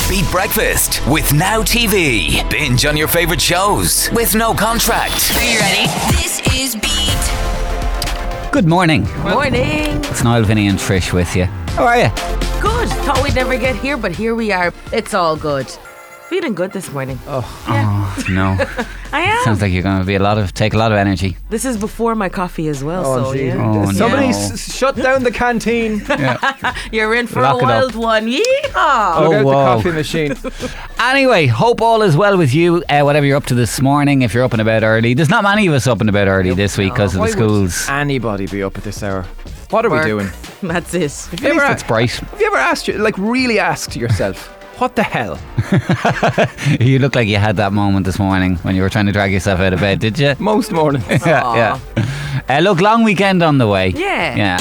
Beat Breakfast with Now TV. Binge on your favourite shows with no contract. Are you ready? This is Beat. Good morning. Morning. It's Niall, Vinny and Trish with you. How are you? Good. Thought we'd never get here, but here we are. It's all good. Feeling good this morning. Oh no. I am. Sounds like you're going to take a lot of energy. This is before my coffee as well. Oh, so geez. yeah. Oh, Somebody no. shut down the canteen. You're in for Lock a it up. wild one. Yeehaw. Look out whoa. the coffee machine. Anyway, hope all is well with you. Whatever you're up to this morning, if you're up and about early. There's not many of us up and about early this week because of the Why schools. would anybody be up at this hour? What are Work. we doing? That's it. Have you ever, It's bright. have you ever asked, really asked yourself, what the hell? You look like you had that moment this morning when you were trying to drag yourself out of bed, did you? Most mornings. Yeah. Look, long weekend on the way. Yeah.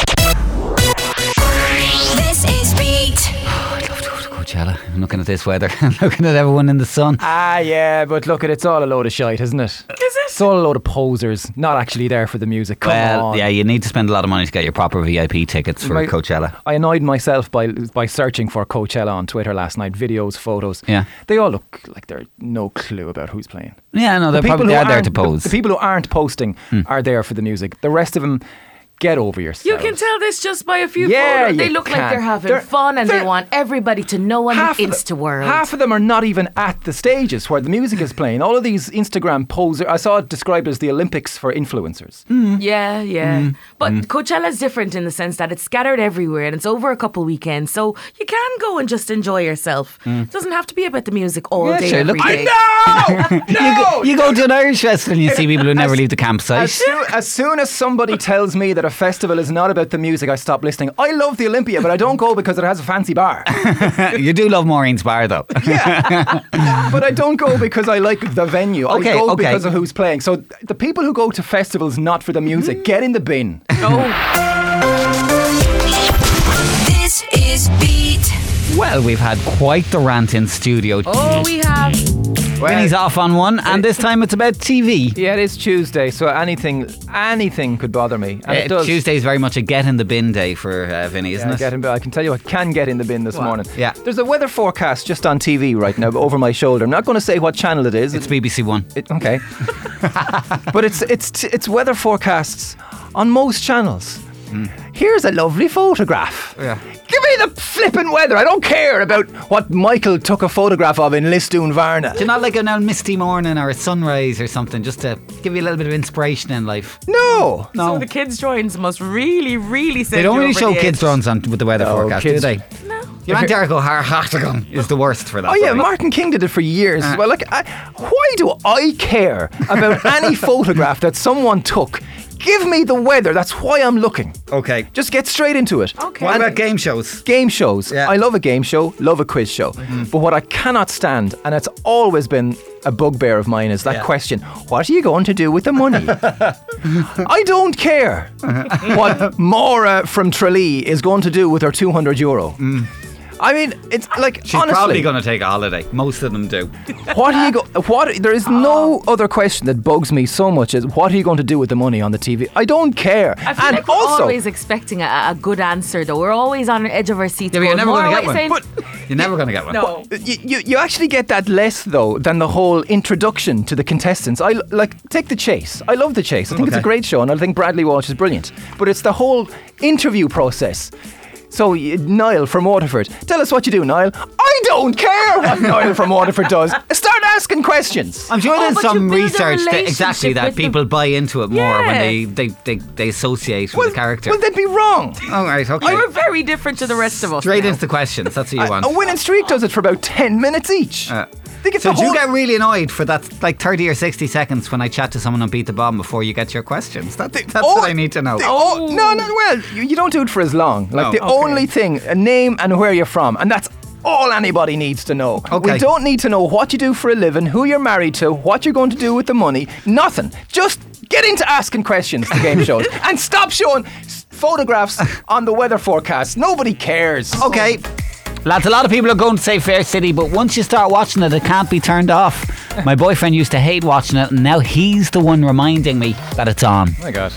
This is Beat. I'd love to go to Coachella. I'm looking at this weather. I'm looking at everyone in the sun. Yeah, but look, it's all a load of shite, isn't it? Is it? It's all a load of posers, not actually there for the music. Come on. Yeah, you need to spend a lot of money to get your proper VIP tickets for My- Coachella. I annoyed myself by searching for Coachella on Twitter last night. Videos, photos. Yeah. They all look like they're no clue about who's playing. Yeah, no, they're People probably who there to aren't- pose. The people who aren't posting are there for the music. The rest of them, get over yourselves. You can tell this just by a few Yeah, photos. They you look like can. they're having They're- fun and they they're- want everybody to know on the Insta world. Half of them are not even at the stages where the music is playing. All of these Instagram posers, I saw it described as the Olympics for influencers. Yeah. But Coachella's different in the sense that it's scattered everywhere and it's over a couple weekends. So you can go and just enjoy yourself. It doesn't have to be about the music all Yeah, day, sure, every look- day. No! You go to an Irish festival and you see people who never leave the campsite. As soon as somebody tells me that a festival is not about the music, I stop listening. I love the Olympia, but I don't go because it has a fancy bar. You do love Maureen's bar though. But I don't go because I like the venue. Okay, I go okay. because of who's playing. So the people who go to festivals not for the music, get in the bin. This is Beat. Well, we've had quite the rant in studio. Oh, we have. Vinny's off on one, and this time it's about TV. Yeah, it is Tuesday, so anything could bother me. And it does. Tuesday's very much a get in the bin day for Vinny, isn't it? I can tell you I can get in the bin this morning. Yeah. There's a weather forecast just on TV right now over my shoulder. I'm not going to say what channel it is. It's BBC One. Okay. But it's weather forecasts on most channels. Here's a lovely photograph. Yeah. Give me the flippin' weather. I don't care about what Michael took a photograph of in Listune Varna. Do you not like a misty morning or a sunrise or something just to give you a little bit of inspiration in life? No. So the kids' drawings must really, really send They don't you really over show the kids edge. drawings on with the weather forecast, kids- do they? No. Your Aunt Erica Hartigan is the worst for that. Oh yeah, sorry. Martin King did it for years. Well, why do I care about any photograph that someone took? Give me the weather. That's why I'm looking. Okay. Just get straight into it. Okay. What about game shows? Game shows. Yeah. I love a game show, love a quiz show. But what I cannot stand, and it's always been a bugbear of mine, is that question, what are you going to do with the money? I don't care what Maura from Tralee is going to do with her €200. I mean, it's like, She's honestly, probably going to take a holiday. Most of them do. there is no other question that bugs me so much as what are you going to do with the money on the TV? I don't care. I feel And like we're also, always expecting a good answer, though. We're always on the edge of our seats. Yeah, but you're going, never "More, going to what get you one. saying?" You're never going to get one. No. you actually get that less though than the whole introduction to the contestants. I like take The Chase. I love The Chase. I think it's a Okay. great show, and I think Bradley Walsh is brilliant. But it's the whole interview process. So, Niall from Waterford, tell us what you do, Niall. I don't care what Niall from Waterford does. Start asking questions. I'm sure Oh, there's but you some build a research that relationship exactly that with them. people buy into it more when Yeah. they associate with the character. Well, they'd be wrong. All right, okay. You're very different to the rest of us. Straight now. into the questions. That's what you want. A winning streak does it for about 10 minutes each. Think it's So the do you whole- get really annoyed for that, like 30 or 60 seconds when I chat to someone on Beat the Bomb before you get your questions? That's what I need to know. No, well, you don't do it for as long. Like No. the Okay. only thing, a name and where you're from, and that's all anybody needs to know. Okay. We don't need to know what you do for a living, who you're married to, what you're going to do with the money. Nothing. Just get into asking questions to game shows and stop showing photographs on the weather forecast. Nobody cares. Okay. Lads, a lot of people are going to say Fair City, but once you start watching it, it can't be turned off. My boyfriend used to hate watching it, and now he's the one reminding me that it's on. Oh my God.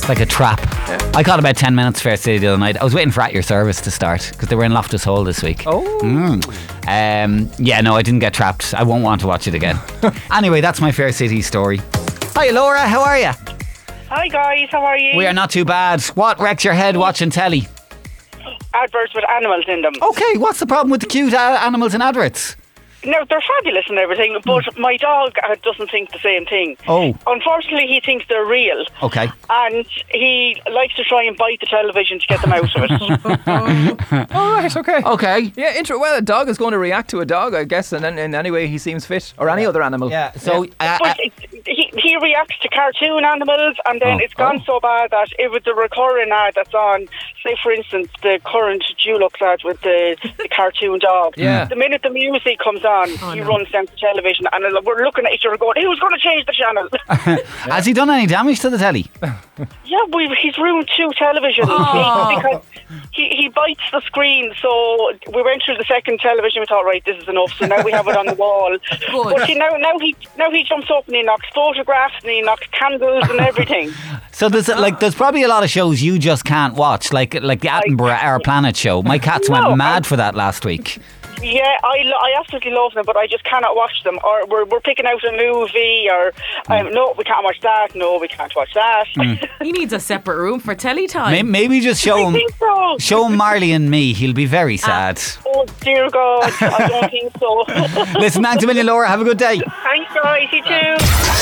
It's like a trap. I got about 10 minutes Fair City the other night. I was waiting for At Your Service to start because they were in Loftus Hall this week. Oh. Yeah, no, I didn't get trapped. I won't want to watch it again. Anyway, that's my Fair City story. Hi Laura, how are you? Hi guys, how are you? We are not too bad. What wrecks your head watching telly? Adverts with animals in them. Okay, what's the problem with the cute animals in adverts? No, they're fabulous and everything, but my dog doesn't think the same thing. Oh. Unfortunately, he thinks they're real. Okay. And he likes to try and bite the television to get them out of it. All right, okay. Okay. Yeah, well, a dog is going to react to a dog, I guess, and in any way he seems fit, or any other animal. Yeah, so... But he reacts to cartoon animals, and then it's gone so bad that if it's a recurring ad that's on, say for instance, the current Dulux ad with the cartoon dog, the minute the music comes on, he runs down to television, and we're looking at each other going, who's going to change the channel? Has he done any damage to the telly? Yeah, he's ruined 2 televisions because he bites the screen. So we went through the second television. We thought, right, this is enough. So now we have it on the wall. But see, now he jumps up and he knocks photographs and he knocks candles and everything. So there's probably a lot of shows you just can't watch, like the Attenborough Our Planet show. My cats went mad for that last week. Yeah, I absolutely love them, but I just cannot watch them. Or we're picking out a movie, or no, we can't watch that. No, we can't watch that. He needs a separate room for telly time. Maybe just show him. So. Show him Marley and Me. He'll be very sad. Oh dear God, I don't think so. Listen, thanks a million, Laura. Have a good day. Thanks, guys. You too.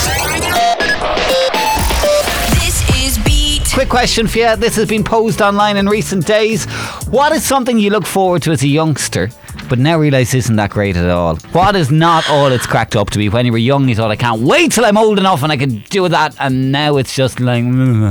This is Beat. Quick question for you. This has been posed online in recent days. What is something you look forward to as a youngster, but now realise isn't that great at all? What is not all it's cracked up to be? When you were young, you thought, I can't wait till I'm old enough and I can do that, and now it's just like...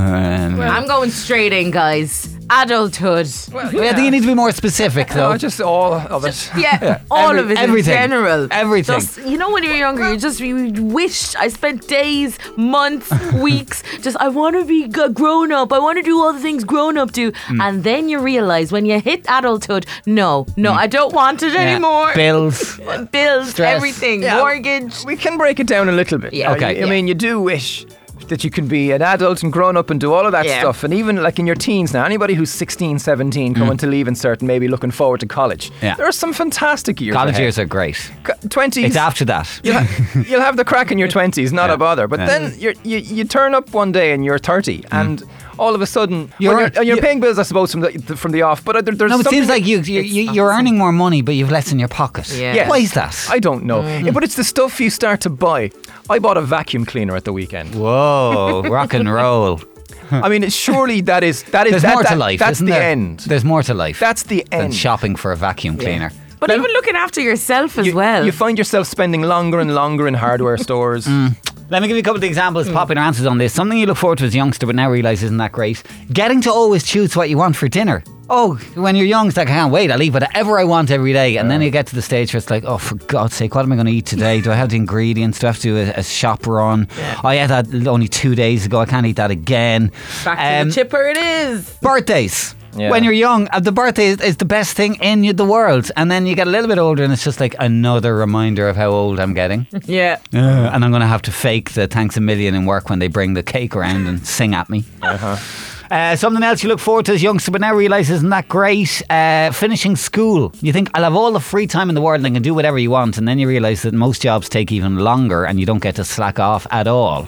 I'm going straight in, guys. Adulthood. I think you need to be more specific, though. No, just all of it. All of it everything. in general. Everything. Just, when you're younger, you wish I spent days, months, weeks, I want to be grown up. I want to do all the things grown up do. And then you realise when you hit adulthood, no, I don't want it anymore. Bills, stress, everything, mortgage. We can break it down a little bit. Yeah. Okay. I mean, you do wish that you can be an adult and grown up and do all of that stuff, and even like in your teens now, anybody who's 16, 17 coming to leave cert and maybe looking forward to college, there are some fantastic years college ahead. years are great. 20s, it's after that. You'll have the crack in your 20s, not a bother, but then you turn up one day and you're 30 and all of a sudden you're paying bills, I suppose, from the off, but there's it seems like you're earning more money, but you've less in your pocket. Yes. Why is that? I don't know. But it's the stuff you start to buy. I bought a vacuum cleaner at the weekend. Whoa, rock and roll. I mean, surely that is There's more to life. That's isn't the there? end. There's more to life. That's the than end. shopping for a vacuum cleaner. But even looking after yourself as well. You find yourself spending longer and longer in hardware stores. Let me give you a couple of examples, popular answers on this. Something you look forward to as a youngster but now realise isn't that great. Getting to always choose what you want for dinner. Oh, when you're young, it's like, I can't wait, I'll eat whatever I want every day. And then you get to the stage where it's like, oh, for God's sake, what am I going to eat today? Do I have the ingredients? Do I have to do a shop run? I ate that only 2 days ago, I can't eat that again. Back to the chipper it is. Birthdays. Yeah. When you're young, the birthday is the best thing in the world. And then you get a little bit older and it's just like another reminder of how old I'm getting. Yeah. And I'm going to have to fake the thanks a million in work when they bring the cake around and sing at me. Something else you look forward to as a youngster but now realise isn't that great. Finishing school. You think, I'll have all the free time in the world and I can do whatever you want, and then you realise that most jobs take even longer and you don't get to slack off at all.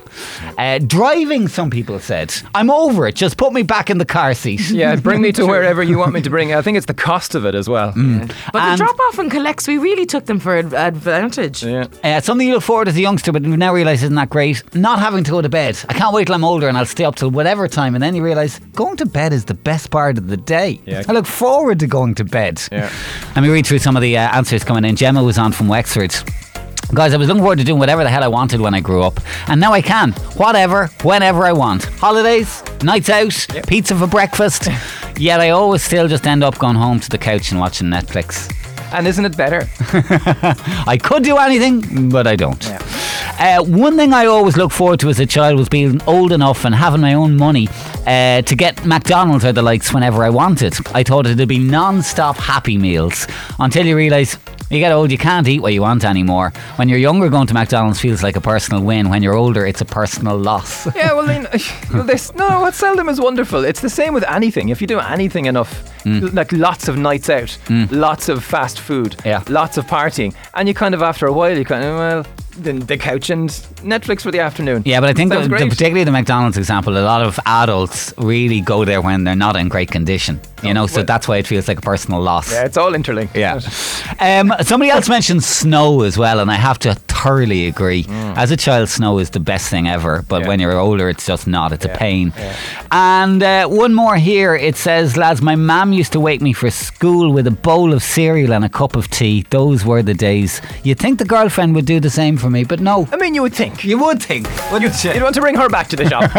Driving, some people said, I'm over it, just put me back in the car seat. Yeah, bring me to wherever you want me to bring. I think it's the cost of it as well. But the drop off and collects, we really took them for advantage. Something you look forward to as a youngster but now realise isn't that great. Not having to go to bed. I can't wait till I'm older and I'll stay up till whatever time, and then you realise going to bed is the best part of the day. I look forward to going to bed. Let me read through some of the answers coming in. Gemma was on from Wexford. Guys, I was looking forward to doing whatever the hell I wanted when I grew up, and now I can. Whatever, whenever I want. Holidays, nights out, pizza for breakfast. Yet I always still just end up going home to the couch and watching Netflix. And isn't it better? I could do anything, but I don't. One thing I always looked forward to as a child was being old enough and having my own money to get McDonald's or the likes whenever I wanted. I thought it'd be non-stop Happy Meals until you realise You get old, you can't eat what you want anymore. When you're younger, going to McDonald's feels like a personal win. When you're older, it's a personal loss. Yeah, well, what seldom is wonderful. It's the same with anything. If you do anything enough, like lots of nights out, lots of fast food, lots of partying, and you kind of, after a while, you kind of, well, the couch and Netflix for the afternoon. Yeah, but I think particularly the McDonald's example, a lot of adults really go there when they're not in great condition. So that's why it feels like a personal loss. Yeah, it's all interlinked. Yeah. Somebody else mentioned snow as well, and I have to thoroughly agree. As a child, snow is the best thing ever, but when you're older, it's just not. It's a pain. Yeah. And one more here. It says, lads, my mum used to wake me for school with a bowl of cereal and a cup of tea. Those were the days. You'd think the girlfriend would do the same for me, but no. I mean, you would think. You would think. You'd want to bring her back to the shop.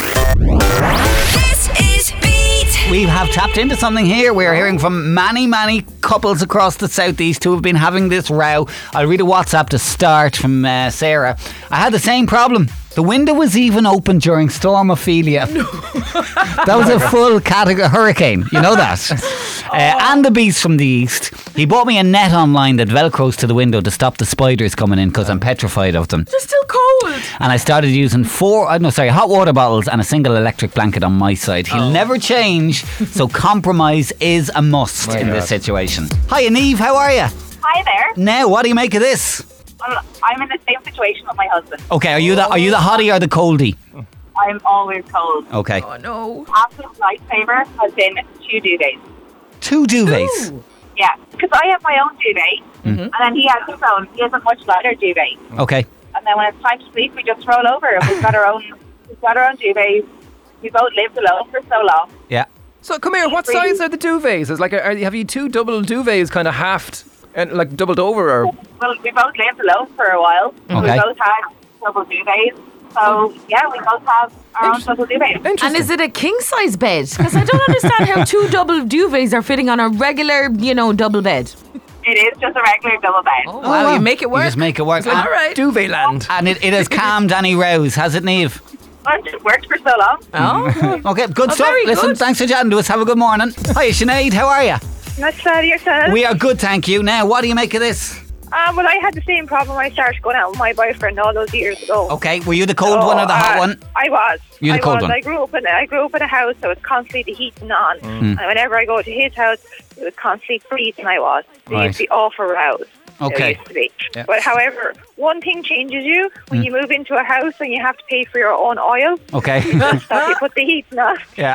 This is Beat. We have tapped into something here. We're hearing from many couples across the southeast who have been having this row. I'll read a WhatsApp to start from Sarah. I had the same problem. The window was even open during Storm Ophelia. That was a full category hurricane. You know that. And the beast from the east. He bought me a net online that velcros to the window to stop the spiders coming in because I'm petrified of them. They're still cold. And I started using hot water bottles and a single electric blanket on my side. He'll never change, so compromise is a must in this situation. Hi, Neve, how are you? Hi there. Now, what do you make of this? I'm in the same situation with my husband. Okay, are you the hottie or the coldie? I'm always cold. Okay. Oh no. Absolute lifesaver has been 2 duvets. 2 duvets? Ooh. Yeah, because I have my own duvet, and then he has his own. He has a much lighter duvet. Okay. And then when it's time to sleep, we just roll over. We've got our own duvets. We both lived alone for so long. Yeah. So come here, what size are the duvets? Is have you 2 double duvets kind of halved and like doubled over, or? Well, we both lived alone for a while. Okay. We both had double duvets. So, yeah, we both have our own double duvets. And is it a king-size bed? Because I don't understand how 2 double duvets are fitting on a regular, double bed. It is just a regular double bed. Oh, wow. You make it work. You just make it work. All right. Duvet land. And it has calmed any rows, has it, Neve? Well, it worked for so long. Oh. Okay, good stuff. very Listen, good. thanks for chatting to us. Have a good morning. Hi, Sinead, how are you? Not bad yourself. We are good, thank you. Now, what do you make of this? Well, I had the same problem when I started going out with my boyfriend all those years ago. Okay, were you the cold one or the hot one? I was. You the cold one. I grew up in a house that was constantly the heating on, and whenever I go to his house, it was constantly freezing. There used to be awful rows. Okay. There used to be. Yeah. But however, one thing changes you when you move into a house and you have to pay for your own oil. Okay. So you put the heating on. Yeah.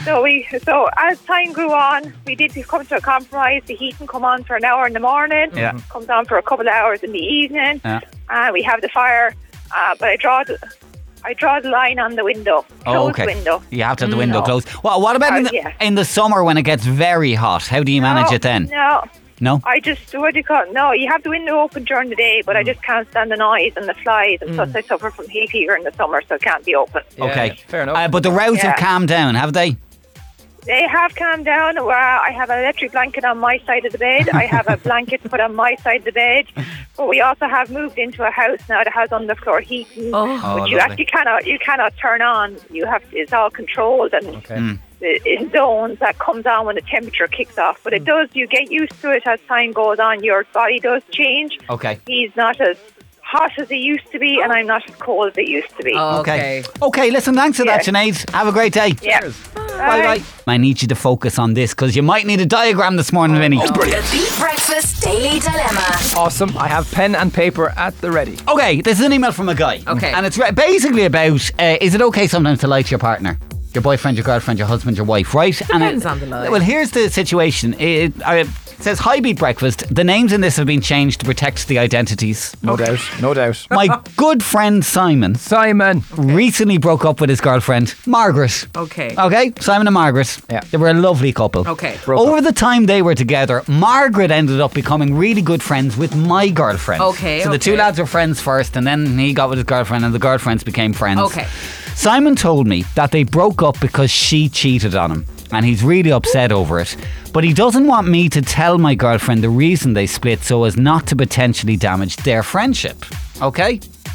So as time grew on, we did come to a compromise. The heating come on for an hour in the morning. Yeah. Comes on for a couple of hours in the evening. Yeah. We have the fire, but I draw the line on the window. Close window. You have to have the window closed. Well, what about in the summer when it gets very hot? How do you manage it then? No? I just, what do you call it? No, you have the window open during the day, but I just can't stand the noise and the flies and such. I suffer from hay fever in the summer, so it can't be open. Yeah, okay. Fair enough. But the rows have calmed down, have they? They have calmed down. I have an electric blanket on my side of the bed. I have a blanket put on my side of the bed. But we also have moved into a house now that has underfloor heating, which you actually cannot turn on. It's all controlled and in zones that comes on when the temperature kicks off. But it does. You get used to it as time goes on. Your body does change. Okay. He's not as hot as he used to be, and I'm not as cold as it used to be. Okay. Okay, listen, thanks for that, Sinead. Have a great day. Yeah. Bye. I need you to focus on this because you might need a diagram this morning, Vinny. The Beat Breakfast Daily Dilemma. Awesome. I have pen and paper at the ready. Okay, this is an email from a guy. Okay. And it's basically about, is it okay sometimes to lie to your partner? Your boyfriend, your girlfriend, your husband, your wife, right? Depends on the lie. Well, here's the situation. It says, Hi Beat Breakfast. The names in this have been changed to protect the identities. No doubt. My good friend Simon recently broke up with his girlfriend, Margaret. Okay, Simon and Margaret. Yeah. They were a lovely couple. Okay. Over the time they were together, Margaret ended up becoming really good friends with my girlfriend. Okay. So the two lads were friends first, and then he got with his girlfriend, and the girlfriends became friends. Okay. Simon told me that they broke up because she cheated on him, and he's really upset over it. But he doesn't want me to tell my girlfriend the reason they split so as not to potentially damage their friendship. Okay?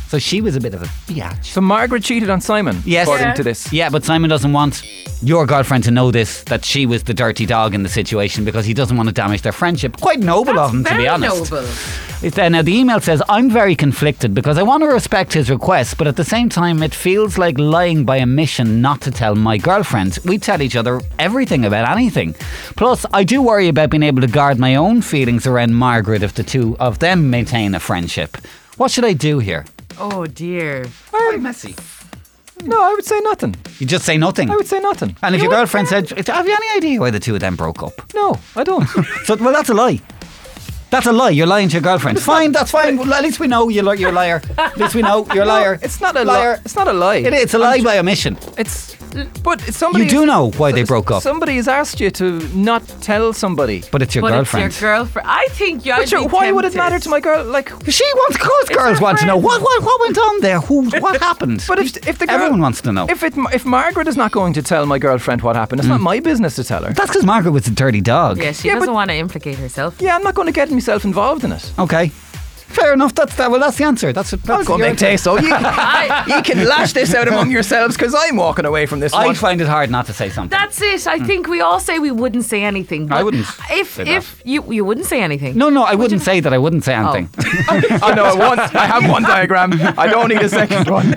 So she was a bit of a biatch. So Margaret cheated on Simon, Yes. according to this. Yeah, but Simon doesn't want your girlfriend to know this, that she was the dirty dog in the situation, because he doesn't want to damage their friendship. Quite noble of him, to be honest. Noble. Now the email says, I'm very conflicted because I want to respect his request, but at the same time it feels like lying by omission not to tell my girlfriend. We tell each other everything about anything. Plus, I do worry about being able to guard my own feelings around Margaret if the two of them maintain a friendship. What should I do here? Oh dear. Quite messy. No, I would say nothing. You just say nothing. I would say nothing. And if your girlfriend said, have you any idea why the two of them broke up? No, I don't. So, well, that's a lie. That's a lie. You're lying to your girlfriend. Fine, that's fine. Well, at least we know you're a liar. At least we know you're a liar. No, it's not a liar. It's not a lie. It's a lie by omission. But somebody. You do know why they broke up. Somebody has asked you to not tell somebody. But it's your girlfriend. It's your girlfriend. I think you're. Why would it matter to my girl? Like, she wants. Of course, girls want to know what went on there. What happened? But if the girl, everyone wants to know. If Margaret is not going to tell my girlfriend what happened, it's not my business to tell her. That's because Margaret was a dirty dog. Yeah, she doesn't want to implicate herself. Yeah, I'm not going to get myself involved in it. Okay. Fair enough. That's the answer. I'll go make taste. So you can lash this out among yourselves because I'm walking away from this one. I find it hard not to say something. That's it. I think we all say we wouldn't say anything. I wouldn't. If you wouldn't say anything. No, I wouldn't say that. I wouldn't say anything. Oh no, I have one diagram. I don't need a second one.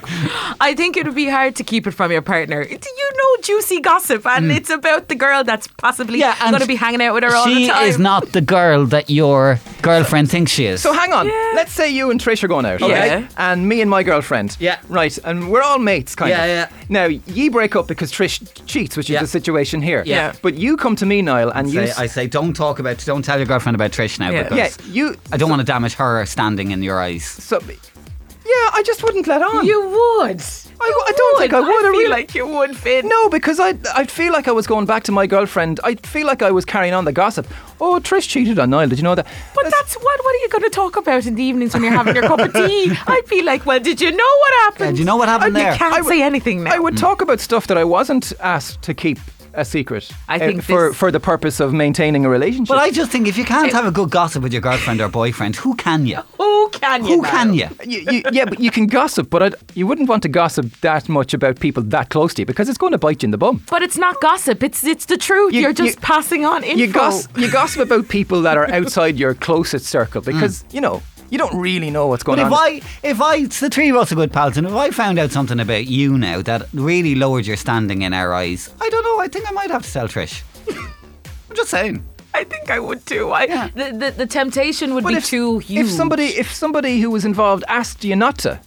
I think it would be hard to keep it from your partner. You know, juicy gossip, and it's about the girl that's possibly going to be hanging out with her all the time. She is not the girl that your girlfriend thinks she is. So hang on. Yeah. Let's say you and Trish are going out, okay? Yeah. And me and my girlfriend. Yeah. Right. And we're all mates, kind of. Yeah. Now, ye break up because Trish cheats, which is the situation here. Yeah. But you come to me, Niall, and I say, don't tell your girlfriend about Trish now, because I don't want to damage her standing in your eyes. So, yeah, I just wouldn't let on. You would. I don't think I would. I feel like you would, Finn. No, because I'd feel like I was going back to my girlfriend. I'd feel like I was carrying on the gossip. Oh, Trish cheated on Niall. Did you know that? But that's what are you going to talk about in the evenings when you're having your cup of tea? I'd be like, well, did you know what happened? Did you know what happened there? You can't say anything now. I would talk about stuff that I wasn't asked to keep a secret. I think for the purpose of maintaining a relationship. But I just think if you can't have a good gossip with your girlfriend or boyfriend, who can you? Who can you? Who can you? Yeah, but you can gossip, but you wouldn't want to gossip that much about people that close to you because it's going to bite you in the bum. But it's not gossip. It's the truth. You're just passing on info. You gossip about people that are outside your closest circle because you don't really know what's going on. But if it's the three of us are good pals, and if I found out something about you now that really lowered your standing in our eyes, I don't know. I think I might have to tell Trish. I'm just saying. I think I would too. The temptation would be too huge. If somebody who was involved asked you not to.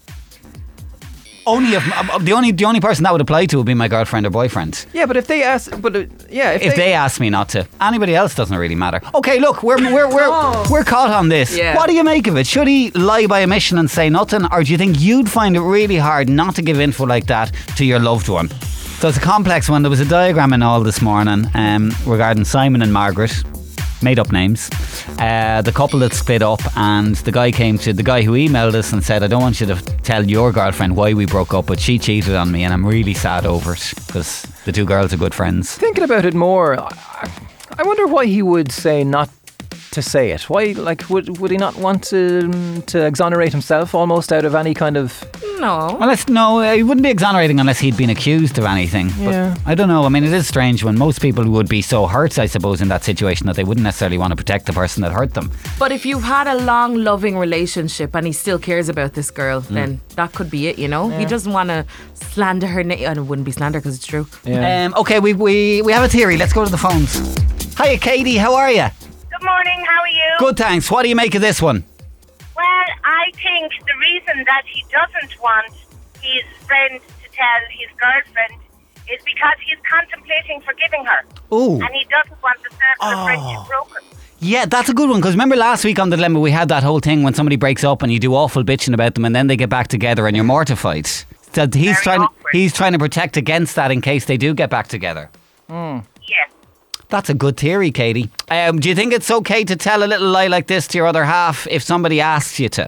The only person that would apply to would be my girlfriend or boyfriend. Yeah, but if they ask, if they ask me not to, anybody else doesn't really matter. Okay, look, we're caught on this. Yeah. What do you make of it? Should he lie by omission and say nothing, or do you think you'd find it really hard not to give info like that to your loved one? So it's a complex one. There was a diagram in all this morning regarding Simon and Margaret. Made up names. The couple that split up, and the guy came to the guy who emailed us and said, I don't want you to tell your girlfriend why we broke up, but she cheated on me and I'm really sad over it because the two girls are good friends. Thinking about it more, I wonder why he would say not to say it. Why, would he not want to exonerate himself almost out of any kind of... No. He wouldn't be exonerating unless he'd been accused of anything. Yeah. But I don't know. I mean, it is strange when most people would be so hurt, I suppose, in that situation that they wouldn't necessarily want to protect the person that hurt them. But if you've had a long, loving relationship and he still cares about this girl, then that could be it, you know? Yeah. He doesn't want to slander her name. And it wouldn't be slander because it's true. Yeah. Okay, we have a theory. Let's go to the phones. Hiya, Katie. How are you? Good morning, how are you? Good, thanks. What do you make of this one? Well, I think the reason that he doesn't want his friend to tell his girlfriend is because he's contemplating forgiving her. Ooh. And he doesn't want the circle of friendship broken. Yeah, that's a good one, because remember last week on The Dilemma we had that whole thing when somebody breaks up and you do awful bitching about them and then they get back together and you're mortified. So he's trying to protect against that in case they do get back together. Yes. That's a good theory, Katie. Do you think it's okay to tell a little lie like this to your other half if somebody asks you to?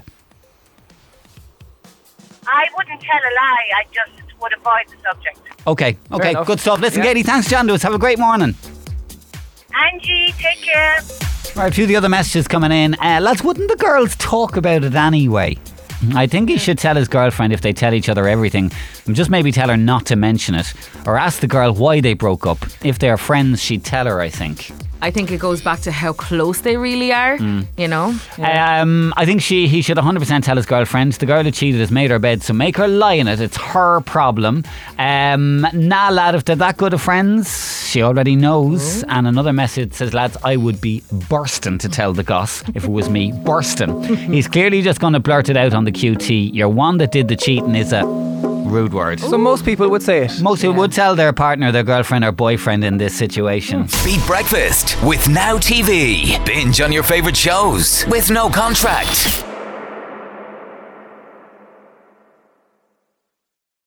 I wouldn't tell a lie, I just would avoid the subject. Okay, good stuff. Listen, Katie, thanks, John Lewis. Have a great morning. Angie, take care. Right, a few of the other messages coming in. Lads, wouldn't the girls talk about it anyway? I think he should tell his girlfriend if they tell each other everything. And just maybe tell her not to mention it. Or ask the girl why they broke up. If they're friends, she'd tell her, I think. I think it goes back to how close they really are, you know? I think he should 100% tell his girlfriend. The girl who cheated has made her bed, so make her lie in it. It's her problem. Nah, lad, if they're that good of friends, she already knows. And another message says, lads, I would be bursting to tell the goss if it was me. Bursting. He's clearly just going to blurt it out on the QT. Your one that did the cheating is a rude word. So most people would say it. Most people would tell their partner, their girlfriend or boyfriend in this situation. Beat Breakfast with Now TV. Binge on your favourite shows with no contract.